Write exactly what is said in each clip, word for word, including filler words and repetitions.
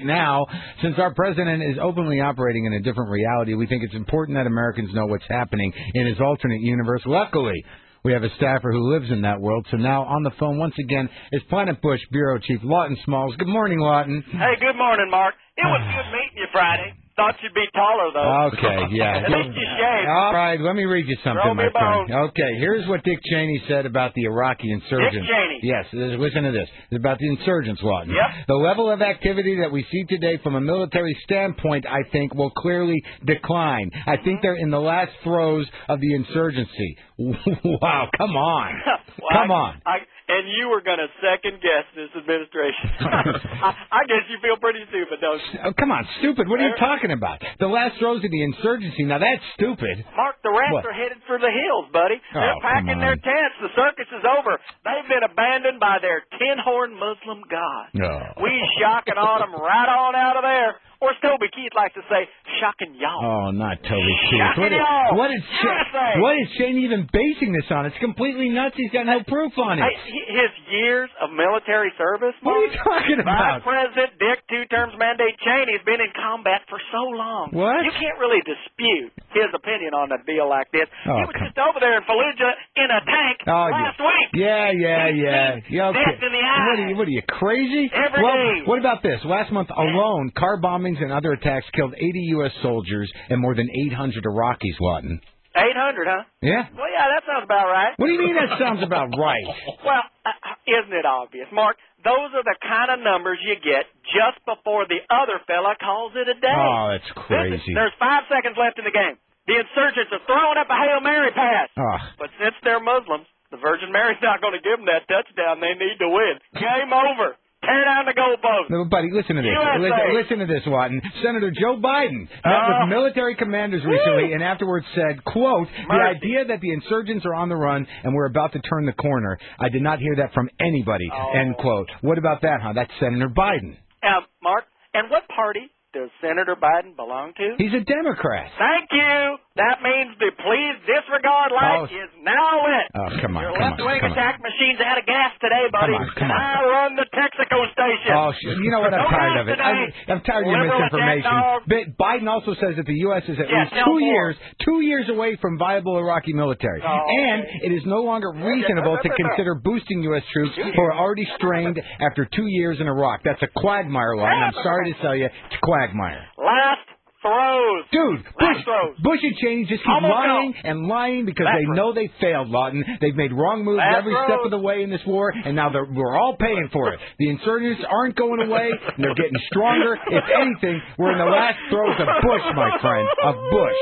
now. Since our president is openly operating in a different reality, we think it's important that Americans know what's happening in his alternate universe. Luckily, we have a staffer who lives in that world. So now on the phone once again is Planet Bush Bureau Chief Lawton Smalls. Good morning, Lawton. Hey, good morning, Mark. It was good meeting you Friday. Thought you'd be taller, though. Okay, yeah. At least you shaved. All right, let me read you something, Throw my me friend. bones. Okay, here's what Dick Cheney said about the Iraqi insurgents. Dick Cheney? Yes, listen to this. It's about the insurgents, Lawton. Yep. The level of activity that we see today from a military standpoint, I think, will clearly decline. I think they're in the last throes of the insurgency. Wow, come on. well, come I, on. I, and you were going to second guess this administration. I, I guess you feel pretty stupid, don't you? Oh, come on, stupid. What are you talking about? The last throes of the insurgency. Now, that's stupid. Mark, the rats What? are headed for the hills, buddy. They're Oh, packing come on. their tents. The circus is over. They've been abandoned by their tin-horn Muslim god. No. We shocking on them right on out of there. Or Toby Keith likes to say, shocking y'all. Oh, not Toby Keith. Shocking What is, y'all. what is, U S A. what is Shane even basing this on? It's completely nuts. He's got no proof on it. Hey, his years of military service, What are you talking about? Vice President Dick Two Terms Mandate Cheney has been in combat for so long. What? You can't really dispute his opinion on a deal like this. Oh, he was come- just over there in Fallujah in a tank Oh, last yeah. week. Yeah, yeah, He's yeah. seen yeah okay. death in the eye. What are you, what are you, crazy? Every well, day. what about this? Last month alone, car bombings and other attacks killed eighty U S soldiers and more than eight hundred Iraqis, Lawton. eight hundred, huh? Yeah? Well, yeah, that sounds about right. What do you mean that sounds about right? Well, uh, isn't it obvious, Mark? Those are the kind of numbers you get just before the other fella calls it a day. Oh, that's crazy. Listen, there's five seconds left in the game. The insurgents are throwing up a Hail Mary pass. Oh. But since they're Muslims, the Virgin Mary's not going to give them that touchdown they need to win. Game over. Tear down the goalpost. No, buddy, listen to this. U S A. Listen, listen to this, Lawton. Senator Joe Biden met Uh, with military commanders recently and afterwards said, quote, the Mercy. idea that the insurgents are on the run and we're about to turn the corner, I did not hear that from anybody, Oh. end quote. What about that, huh? That's Senator Biden. Uh, Mark, and what party does Senator Biden belong to? He's a Democrat. Thank you. That means the please disregard light Oh. is now lit. Oh, come on, Your come on, left-wing come on. attack machine's out of gas today, buddy. Come on, come and on. I run the Texaco station. Oh, shit. You know what? I'm Don't tired of ask it. I'm, today. I'm tired of your Liberal misinformation. attack dog. But Biden also says that the U S is at Yeah, least tell two more. years, two years away from viable Iraqi military. Oh, and okay. it is no longer reasonable to consider boosting U S troops who are already strained after two years in Iraq. That's a quagmire line. I'm sorry to tell you, it's a quagmire. Last throws. Dude, Bush, Last throws. Bush and Cheney just keep Almost lying go. and lying because Last they know they failed, Lawton. They've made wrong moves Last every throws. step of the way in this war, and now they're, we're all paying for it. The insurgents aren't going away, and they're getting stronger. If anything, we're in the last throes of Bush, my friend, of Bush.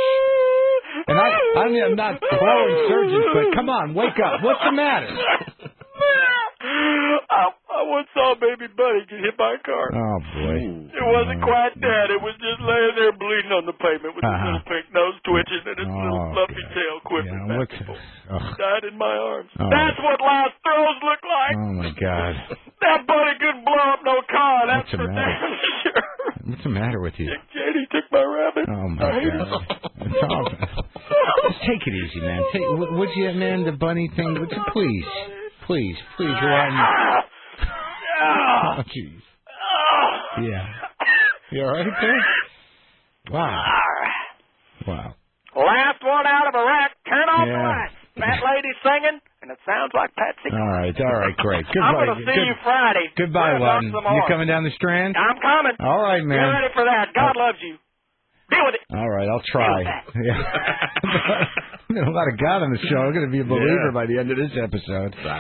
And I, I mean, I'm not pro-insurgents, but come on, wake up. What's the matter? I, I once saw a baby buddy get hit by a car. Oh, boy. It wasn't quite dead. It was just laying there bleeding on the pavement with his Uh-huh. little pink nose twitching and his little Oh, fluffy God. tail quivering Yeah, back what's- and forth. ugh. Died in my arms. Oh. That's what last throws look like. Oh, my God. That buddy couldn't blow up no car. That's What's the for matter? damn sure. What's the matter with you? Dick Cheney took my rabbit. Oh, I my hate God. him. It's all, just take it easy, man. Take, w- would you, man, the bunny thing? Would you please, please, please, Lawton. Ah. Oh, jeez. Ah. Yeah. You all right there? Wow. Wow. Last one out of Iraq. Turn off the Yeah. lights. That lady's singing, and it sounds like Patsy. All right, all right, great. Goodbye. I'm going to see Good- you Friday. Goodbye, We're gonna talk Lawton. some You more. coming down the Strand? I'm coming. All right, Get man. ready for that. God loves you. Deal with it. All right, I'll try. Yeah. There's a lot of God on the show. I'm going to be a believer Yeah. by the end of this episode.